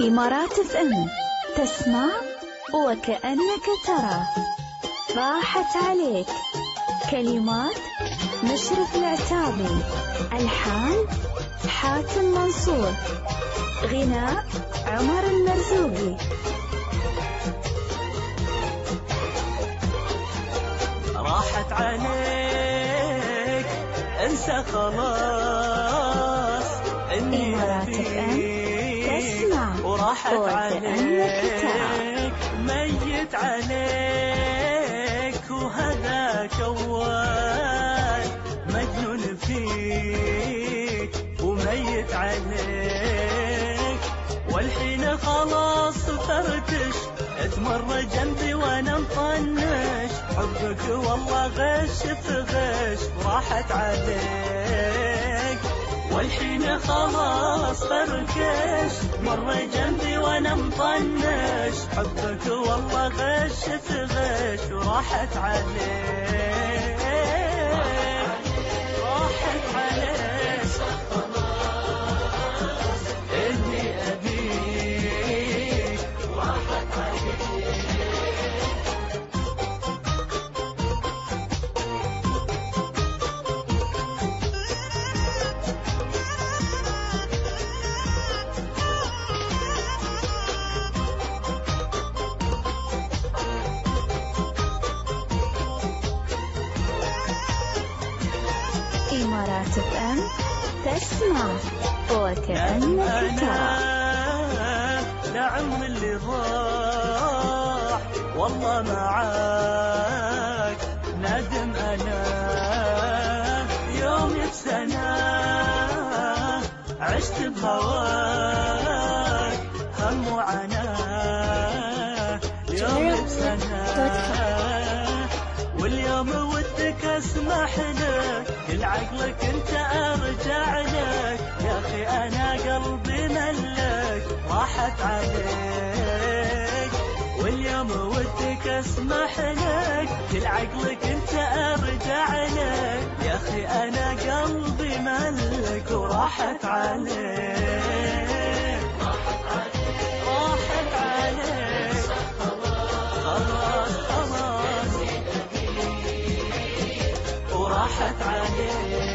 إمارات اف ام، تسمع وكأنك ترى. راحت عليك. كلمات مشرف العتابي، ألحان حاتم منصور، غناء عمر المرزوقي. راحت عليك، انسى خلاص اني ابيك، وراحت عليك، ميت عليك، وهذاك اول مجنون فيك وميت عليك، والحين خلاص فركش تمر جنبي وانا مطنش، حبك والله غش في غش، وراحت عليك، والحين خلاص فركش مر جنبي وانا مطنش، حبك والله غش في غش، وراحت عليك، راحت عليك، اني ابيك، راحت عليك. إمارات اف ام، تسمع وكأنك ترى. نعم اللي ضاع والله معاك، ندم أنا يوم بسنة عشت بهواك، هم وعناه يوم بسنة، واليوم ودك اسمح لك، كل عقلك انت ارجع لك، يا اخي انا قلبي ملك، راحت عليك، واليوم ودك اسمح لك، كل عقلك انت ارجع لك، يا اخي انا قلبي ملك، وراحت عليك، راحت عليك، خلاص خلاص وراحت عليك.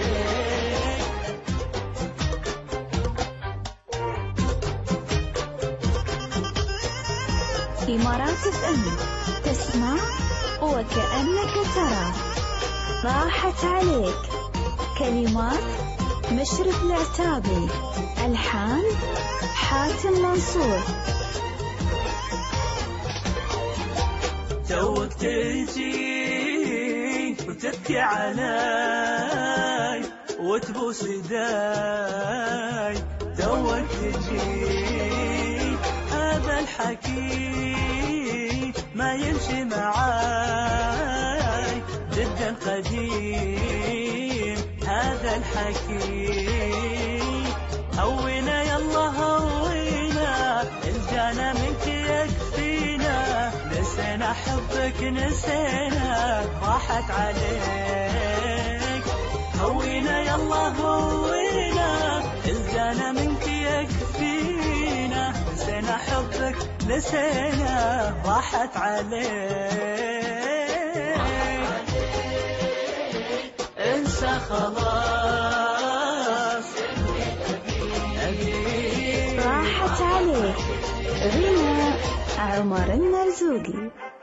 إمارات اف ام، تسمع وكأنك ترى. راحت عليك. كلمات مشرف العتابي، ألحان حاتم منصور. توك تجي وتبكي علي وتبوس يداي، توك تجي هذا الحكي ما يمشي معاي، جدا قديم هذا الحكي، هوينا يلا هوينا، الجانا منك يكفينا، نسينا حبك نسينا، راحت عليك، هوينا يلا هوينا، الجانا منك يكفينا، نسينا حبك نسينا، راحت عليك، انسى خلاص راحت عليك. غناء عمر المرزوقي.